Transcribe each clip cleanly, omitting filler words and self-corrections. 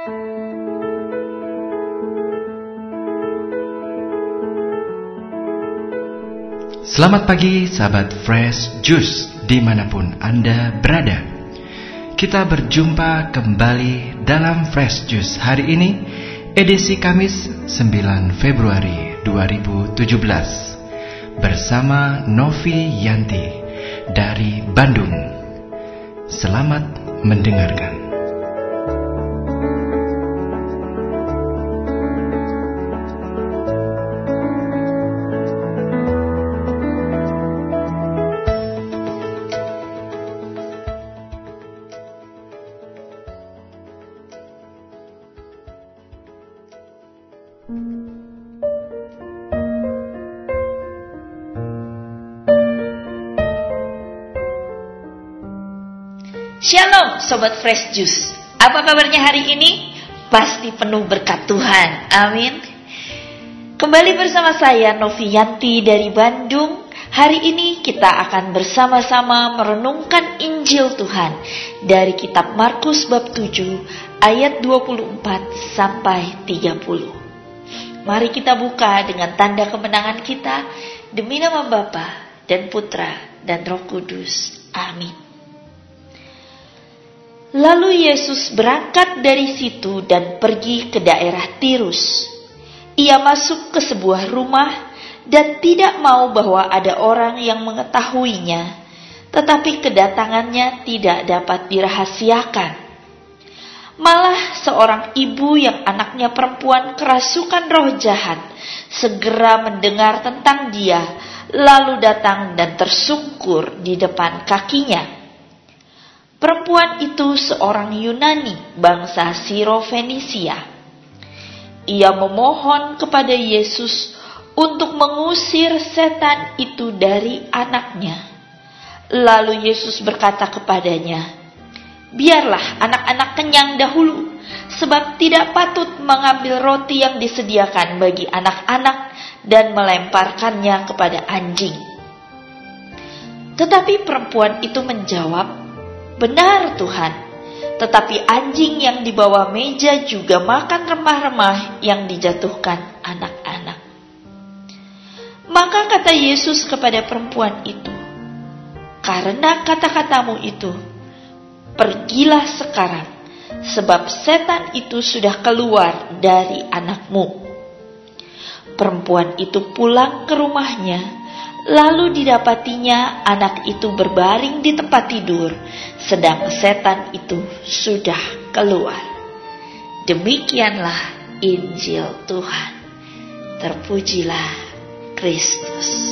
Selamat pagi sahabat Fresh Juice dimanapun Anda berada. Kita berjumpa kembali dalam Fresh Juice hari ini, edisi Kamis 9 Februari 2017 bersama Novi Yanti dari Bandung. Selamat mendengarkan. Shalom Sobat Fresh Juice. Apa kabarnya hari ini? Pasti penuh berkat Tuhan. Amin. Kembali bersama saya Novi Yanti dari Bandung. Hari ini kita akan bersama-sama merenungkan Injil Tuhan dari kitab Markus bab 7 ayat 24 sampai 30. Mari kita buka dengan tanda kemenangan kita demi nama Bapa dan Putra dan Roh Kudus. Amin. Lalu Yesus berangkat dari situ dan pergi ke daerah Tirus. Ia masuk ke sebuah rumah dan tidak mau bahwa ada orang yang mengetahuinya, tetapi kedatangannya tidak dapat dirahasiakan. Malah seorang ibu yang anaknya perempuan kerasukan roh jahat segera mendengar tentang dia, lalu datang dan tersungkur di depan kakinya. Perempuan itu seorang Yunani, bangsa Siro-Fenisia. Ia memohon kepada Yesus untuk mengusir setan itu dari anaknya. Lalu Yesus berkata kepadanya, "Biarlah anak-anak kenyang dahulu, sebab tidak patut mengambil roti yang disediakan bagi anak-anak dan melemparkannya kepada anjing." Tetapi perempuan itu menjawab, "Benar Tuhan, tetapi anjing yang di bawah meja juga makan remah-remah yang dijatuhkan anak-anak." Maka kata Yesus kepada perempuan itu, "Karena kata-katamu itu, pergilah sekarang, sebab setan itu sudah keluar dari anakmu." Perempuan itu pulang ke rumahnya. Lalu didapatinya anak itu berbaring di tempat tidur, sedang setan itu sudah keluar. Demikianlah Injil Tuhan. Terpujilah Kristus.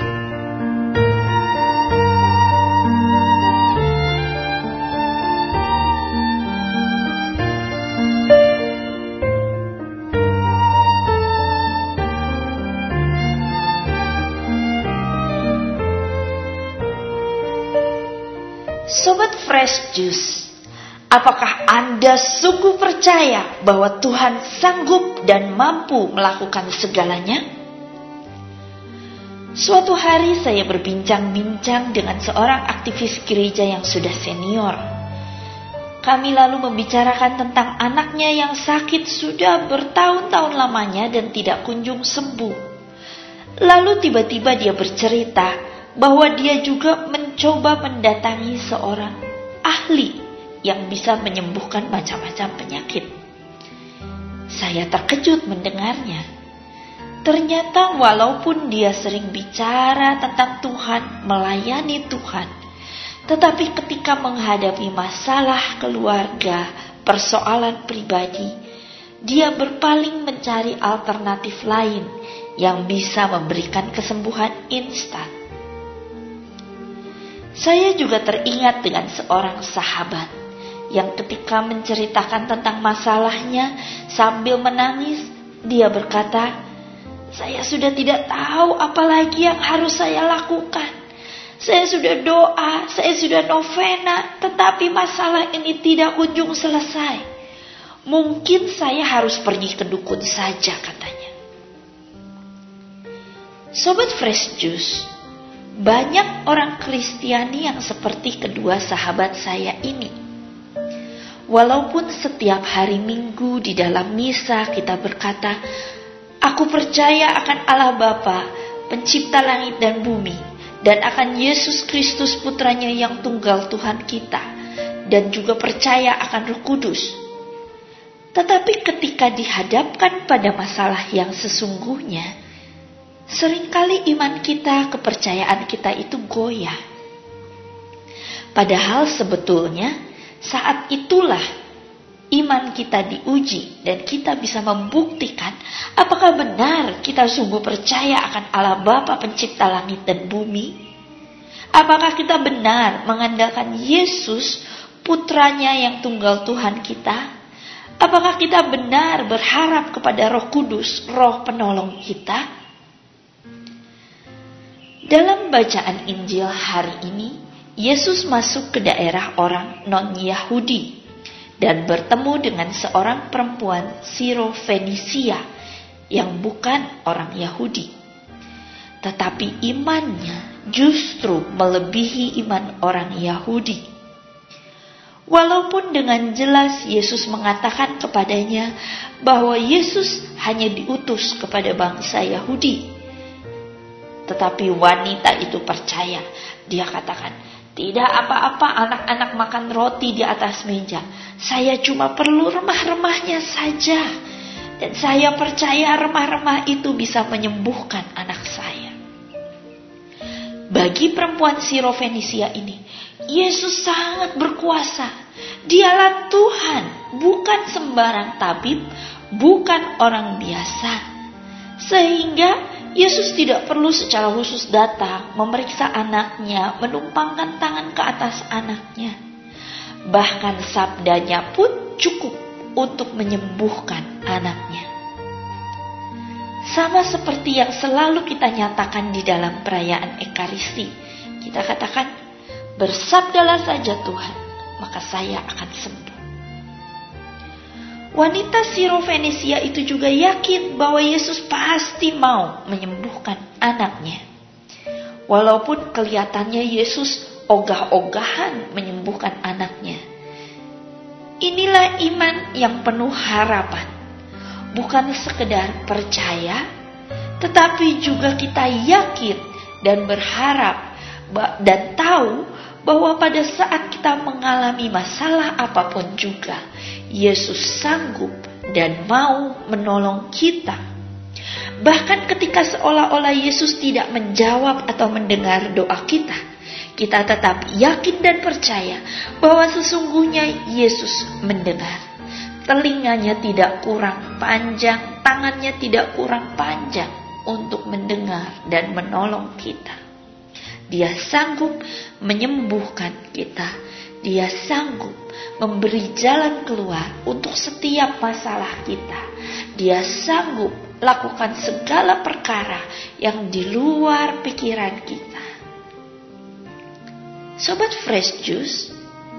Sobat Fresh Juice, apakah Anda sungguh percaya bahwa Tuhan sanggup dan mampu melakukan segalanya? Suatu hari saya berbincang-bincang dengan seorang aktivis gereja yang sudah senior. Kami lalu membicarakan tentang anaknya yang sakit sudah bertahun-tahun lamanya dan tidak kunjung sembuh. Lalu tiba-tiba dia bercerita bahwa dia juga mencoba mendatangi seorang ahli yang bisa menyembuhkan macam-macam penyakit. Saya terkejut mendengarnya. Ternyata walaupun dia sering bicara tentang Tuhan, melayani Tuhan, tetapi ketika menghadapi masalah keluarga, persoalan pribadi, dia berpaling mencari alternatif lain yang bisa memberikan kesembuhan instan. Saya juga teringat dengan seorang sahabat yang ketika menceritakan tentang masalahnya sambil menangis, dia berkata, "Saya sudah tidak tahu apa lagi yang harus saya lakukan. Saya sudah doa, saya sudah novena, tetapi masalah ini tidak kunjung selesai. Mungkin saya harus pergi ke dukun saja," katanya. Sobat Fresh Juice, banyak orang Kristiani yang seperti kedua sahabat saya ini. Walaupun setiap hari Minggu di dalam misa kita berkata, "Aku percaya akan Allah Bapa, pencipta langit dan bumi, dan akan Yesus Kristus putranya yang tunggal Tuhan kita, dan juga percaya akan Roh Kudus." Tetapi ketika dihadapkan pada masalah yang sesungguhnya, seringkali iman kita, kepercayaan kita itu goyah. Padahal sebetulnya saat itulah iman kita diuji dan kita bisa membuktikan apakah benar kita sungguh percaya akan Allah Bapa pencipta langit dan bumi. Apakah kita benar mengandalkan Yesus putranya yang tunggal Tuhan kita? Apakah kita benar berharap kepada Roh Kudus, Roh penolong kita? Dalam bacaan Injil hari ini, Yesus masuk ke daerah orang non-Yahudi dan bertemu dengan seorang perempuan Siro-Fenisia yang bukan orang Yahudi. Tetapi imannya justru melebihi iman orang Yahudi. Walaupun dengan jelas Yesus mengatakan kepadanya bahwa Yesus hanya diutus kepada bangsa Yahudi. Tetapi wanita itu percaya. Dia katakan, "Tidak apa-apa anak-anak makan roti di atas meja. Saya cuma perlu remah-remahnya saja. Dan saya percaya remah-remah itu bisa menyembuhkan anak saya." Bagi perempuan Siro-Fenisia ini, Yesus sangat berkuasa. Dialah Tuhan, bukan sembarang tabib, bukan orang biasa. Sehingga Yesus tidak perlu secara khusus datang, memeriksa anaknya, menumpangkan tangan ke atas anaknya. Bahkan sabdanya pun cukup untuk menyembuhkan anaknya. Sama seperti yang selalu kita nyatakan di dalam perayaan Ekaristi. Kita katakan, "Bersabdalah saja Tuhan, maka saya akan sembuh." Wanita Siro-Fenisia itu juga yakin bahwa Yesus pasti mau menyembuhkan anaknya. Walaupun kelihatannya Yesus ogah-ogahan menyembuhkan anaknya. Inilah iman yang penuh harapan. Bukan sekedar percaya, tetapi juga kita yakin dan berharap dan tahu bahwa pada saat kita mengalami masalah apapun juga, Yesus sanggup dan mau menolong kita. Bahkan ketika seolah-olah Yesus tidak menjawab atau mendengar doa kita, kita tetap yakin dan percaya bahwa sesungguhnya Yesus mendengar. Telinganya tidak kurang panjang, tangannya tidak kurang panjang untuk mendengar dan menolong kita. Dia sanggup menyembuhkan kita. Dia sanggup memberi jalan keluar untuk setiap masalah kita. Dia sanggup lakukan segala perkara yang di luar pikiran kita. Sobat Fresh Juice,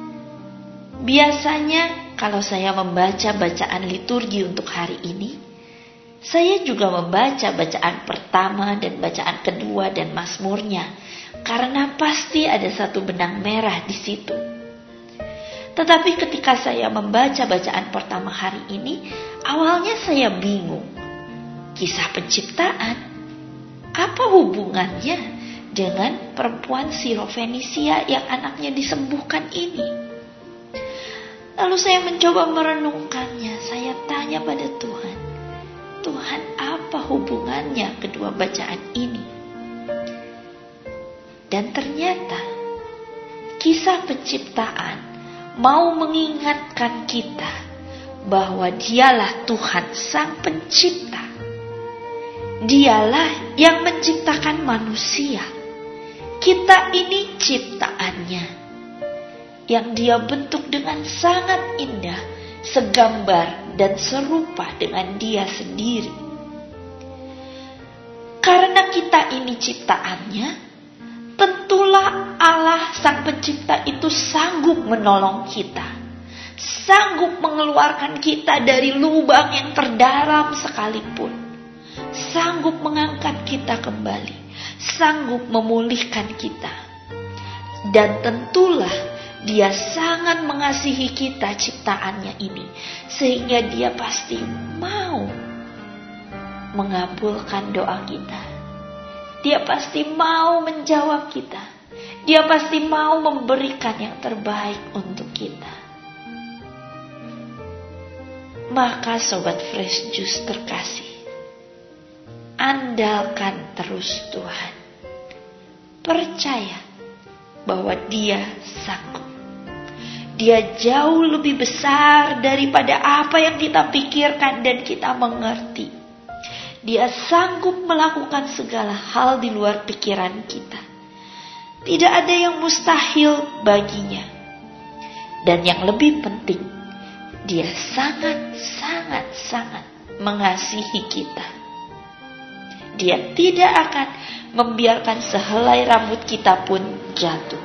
biasanya kalau saya membaca bacaan liturgi untuk hari ini, saya juga membaca bacaan pertama dan bacaan kedua dan mazmurnya, karena pasti ada satu benang merah di situ. Tetapi ketika saya membaca bacaan pertama hari ini, awalnya saya bingung. Kisah penciptaan, apa hubungannya dengan perempuan Siro-Fenisia yang anaknya disembuhkan ini? Lalu saya mencoba merenungkannya. Saya tanya pada Tuhan, "Tuhan, apa hubungannya kedua bacaan ini?" Dan ternyata kisah penciptaan mau mengingatkan kita bahwa Dialah Tuhan Sang Pencipta. Dialah yang menciptakan manusia. Kita ini ciptaannya, yang Dia bentuk dengan sangat indah, segambar dan serupa dengan Dia sendiri. Karena kita ini ciptaannya, tentulah Allah Sang Pencipta itu sanggup menolong kita, sanggup mengeluarkan kita dari lubang yang terdalam sekalipun, sanggup mengangkat kita kembali, sanggup memulihkan kita. Dan tentulah Dia sangat mengasihi kita ciptaannya ini, sehingga dia pasti mau mengabulkan doa kita. Dia pasti mau menjawab kita. Dia pasti mau memberikan yang terbaik untuk kita. Maka Sobat Fresh Juice terkasih, andalkan terus Tuhan. Percaya bahwa Dia sanggup. Dia jauh lebih besar daripada apa yang kita pikirkan dan kita mengerti. Dia sanggup melakukan segala hal di luar pikiran kita. Tidak ada yang mustahil baginya. Dan yang lebih penting, Dia sangat mengasihi kita. Dia tidak akan membiarkan sehelai rambut kita pun jatuh.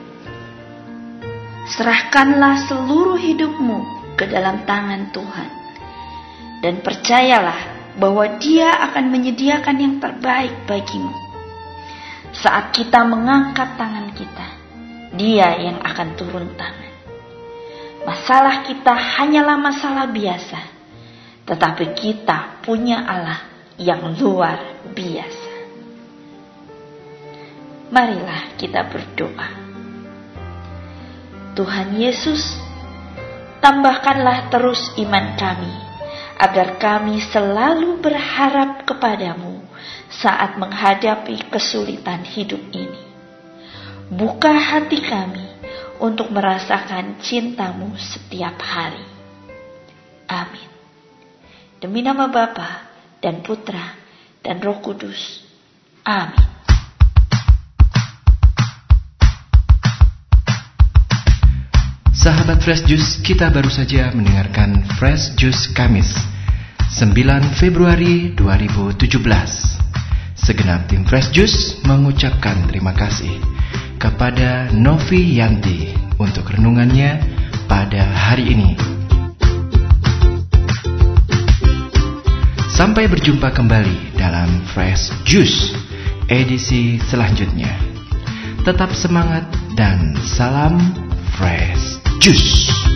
Serahkanlah seluruh hidupmu ke dalam tangan Tuhan. Dan percayalah bahwa Dia akan menyediakan yang terbaik bagimu. Saat kita mengangkat tangan kita, Dia yang akan turun tangan. Masalah kita hanyalah masalah biasa, tetapi kita punya Allah yang luar biasa. Marilah kita berdoa. Tuhan Yesus, tambahkanlah terus iman kami, agar kami selalu berharap kepadamu saat menghadapi kesulitan hidup ini. Buka hati kami untuk merasakan cinta-Mu setiap hari. Amin. Demi nama Bapa dan Putra dan Roh Kudus. Amin. Sahabat Fresh Juice, kita baru saja mendengarkan Fresh Juice Kamis 9 Februari 2017. Segenap tim Fresh Juice mengucapkan terima kasih kepada Novi Yanti untuk renungannya pada hari ini. Sampai berjumpa kembali dalam Fresh Juice edisi selanjutnya. Tetap semangat dan salam Fresh Juice.